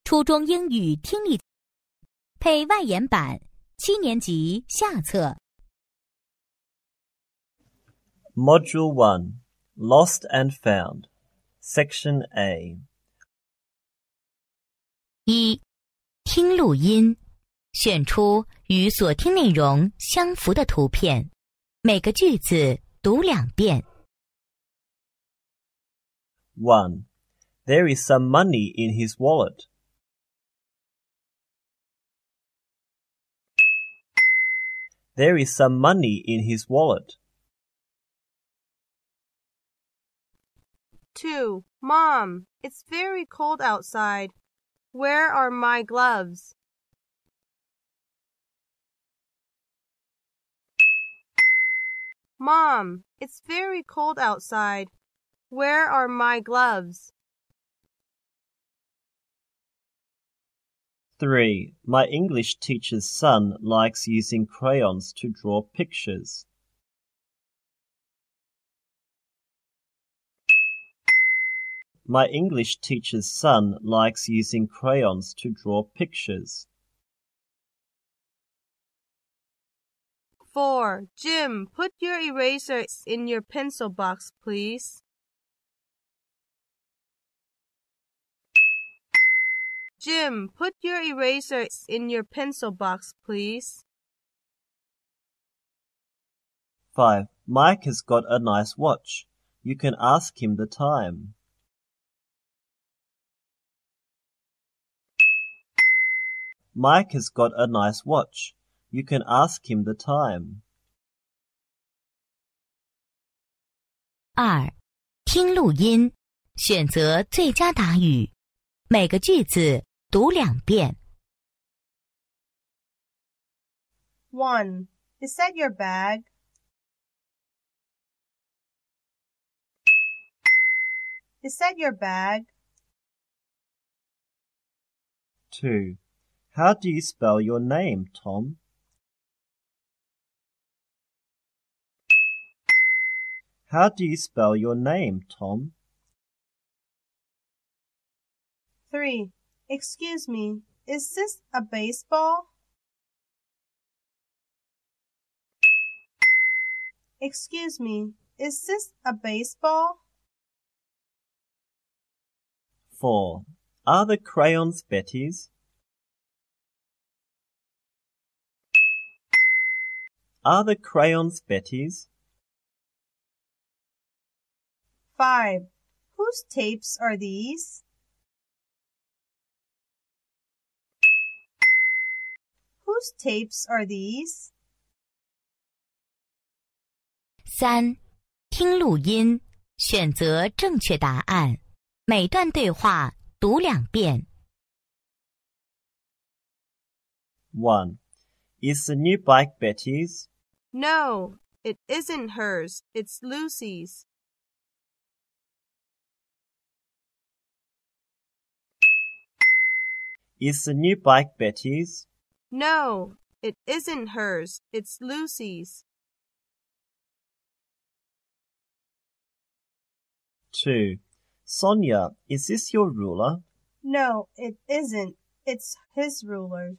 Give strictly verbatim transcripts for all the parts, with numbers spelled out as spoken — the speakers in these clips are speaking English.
初中英语听力配外研版，七年级下册。 Module one, Lost and Found, Section A. 一、听录音，选出与所听内容相符的图片，每个句子读两遍。 one. There is some money in his wallet. There is some money in his wallet. two. Mom, it's very cold outside. Where are my gloves? Mom, it's very cold outside. Where are my gloves? three. My English teacher's son likes using crayons to draw pictures. My English teacher's son likes using crayons to draw pictures. four. Jim, put your eraser in your pencil box, please. Jim, put your eraser in your pencil box, please. five. Mike has got a nice watch. You can ask him the time. Mike has got a nice watch. You can ask him the time. 二、听录音，选择最佳答语，每个句子读两遍。 one. Is that your bag? Is that your bag? two. How do you spell your name, Tom? How do you spell your name, Tom? three. Excuse me, is this a baseball? Excuse me, is this a baseball? four. Are the crayons Betty's? Are the crayons Betty's? five. Whose tapes are these? Whose tapes are these? 三、听录音，选择正确答案，每段对话读两遍。 one. Is the new bike Betty's? No, it isn't hers. It's Lucy's. Is the new bike Betty's? No, it isn't hers. It's Lucy's. two. Sonia, is this your ruler? No, it isn't. It's his ruler.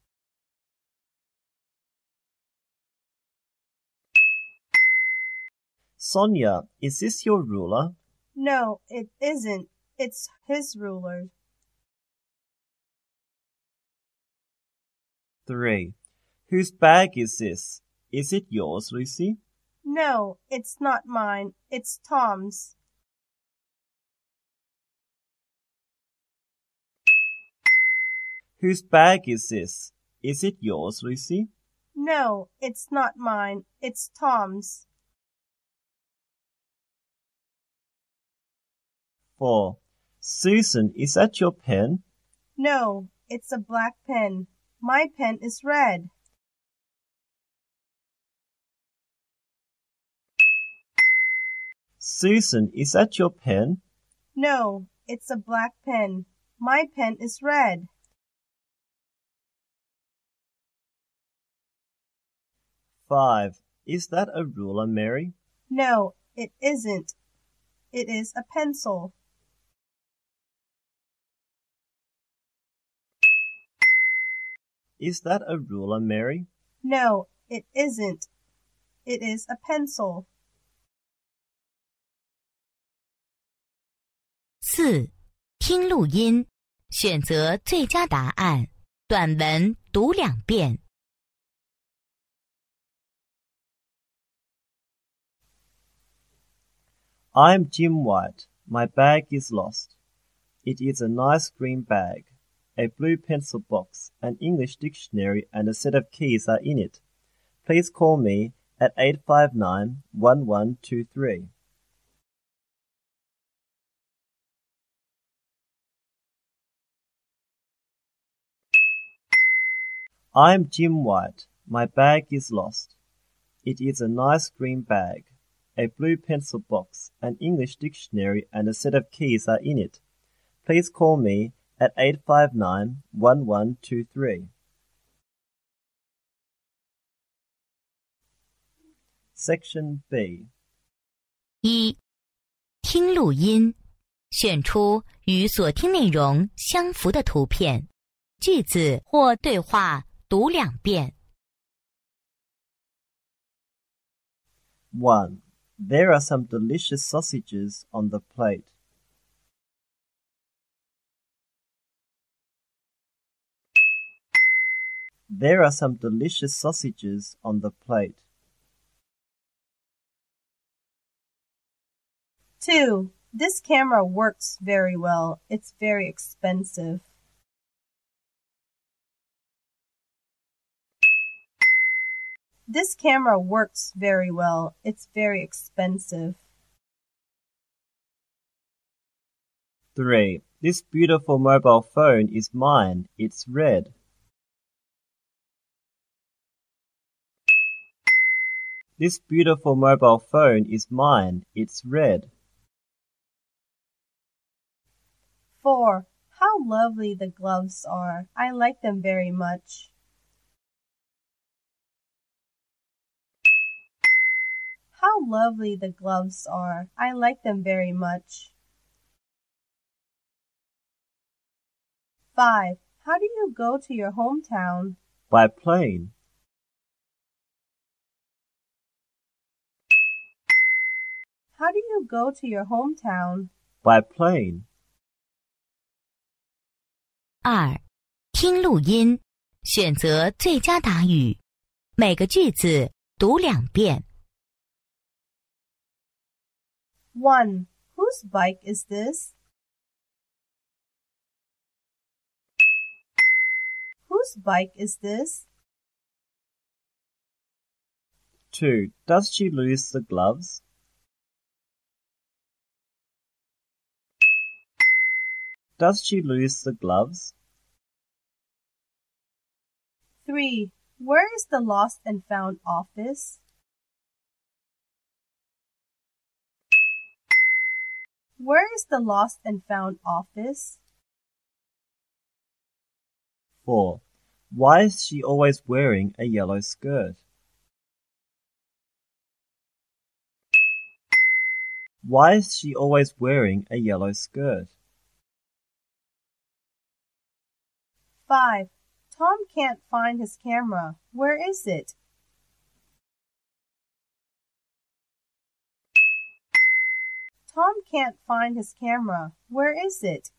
Sonia, is this your ruler? No, it isn't. It's his ruler. three. Whose bag is this? Is it yours, Lucy? No, it's not mine. It's Tom's. Whose bag is this? Is it yours, Lucy? No, it's not mine. It's Tom's. four. Susan, is that your pen? No, it's a black pen. My pen is red. Susan, is that your pen? No, it's a black pen. My pen is red. five. Is that a ruler, Mary? No, it isn't. It is a pencil. Is that a ruler, Mary? No, it isn't. It is a pencil. 四、听录音，选择最佳答案。短文读两遍。 I'm Jim White. My bag is lost. It is a nice green bag. A blue pencil box, an English dictionary, and a set of keys are in it. Please call me at eight five nine, one one two three. I'm Jim White. My bag is lost. It is a nice green bag. A blue pencil box, an English dictionary, and a set of keys are in it. Please call me at eight five nine, one one two three. Section B. 一、听录音，选出与所听内容相符的图片，句子或对话读两遍。 one. There are some delicious sausages on the plate. There are some delicious sausages on the plate. Two. This camera works very well. It's very expensive. This camera works very well. It's very expensive. three. This beautiful mobile phone is mine. It's red. This beautiful mobile phone is mine. It's red. Four. How lovely the gloves are. I like them very much. How lovely the gloves are. I like them very much. Five. How do you go to your hometown? By plane. How do you go to your hometown? By plane. 二、听录音，选择最佳答语，每个句子读两遍。 One. Whose bike is this? Whose bike is this? two. Does she lose the gloves? Does she lose the gloves? Three. Where is the lost and found office? Where is the lost and found office? four. Why is she always wearing a yellow skirt? Why is she always wearing a yellow skirt? Five. Tom can't find his camera. Where is it? Tom can't find his camera. Where is it?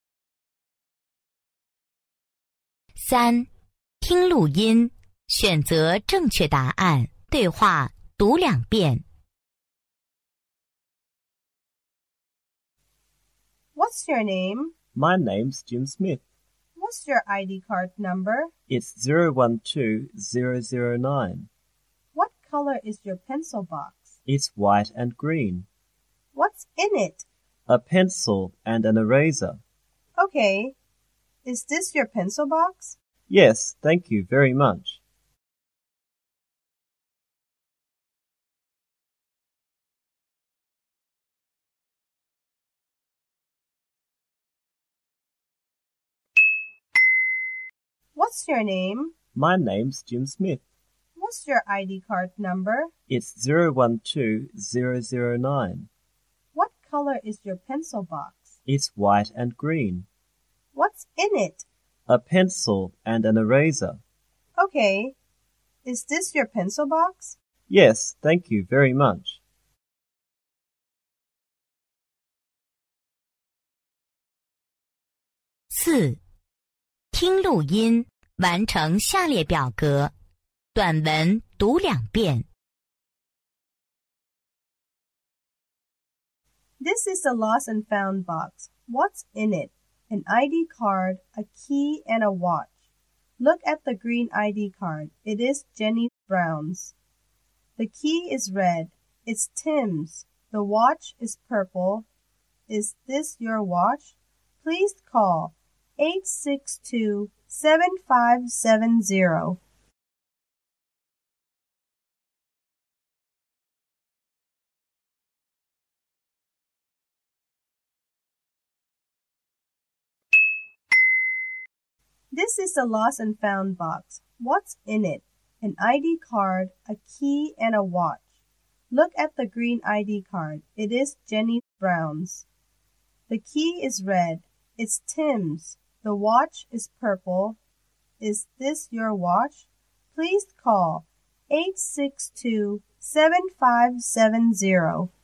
三、听录音，选择正确答案，对话读两遍。 What's your name? My name's Jim Smith. What's your I D card number? It's zero one two zero zero nine. What color is your pencil box? It's white and green. What's in it? A pencil and an eraser. Okay. Is this your pencil box? Yes, thank you very much. What's your name? My name's Jim Smith. What's your I D card number? It's zero one two zero zero nine. What color is your pencil box? It's white and green. What's in it? A pencil and an eraser. Okay. Is this your pencil box? Yes, thank you very much. 四、听录音，完成下列表格。短文读两遍。 This is the lost and found box. What's in it? An I D card, a key, and a watch. Look at the green I D card. It is Jenny Brown's. The key is red. It's Tim's. The watch is purple. Is this your watch? Please call eight six two, seven five seven zero. This is the lost and found box. What's in it? An I D card, a key, and a watch. Look at the green I D card. It is Jenny Brown's. The key is red. It's Tim's. The watch is purple. Is this your watch? Please call eight six two, seven five seven zero.